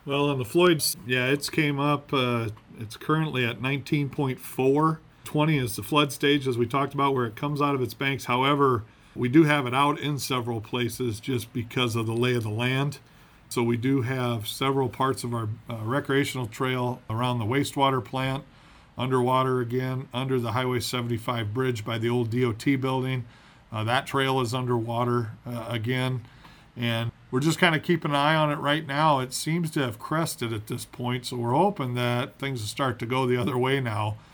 Well, on the Floyd's, yeah, it's came up. It's currently at 19.4. 20 is the flood stage, as we talked about, where it comes out of its banks. However, we do have it out in several places just because of the lay of the land. So we do have several parts of our recreational trail around the wastewater plant, underwater again, under the Highway 75 bridge by the old DOT building. That trail is underwater again. And we're just kind of keeping an eye on it right now. It seems to have crested at this point, so we're hoping that things will start to go the other way now.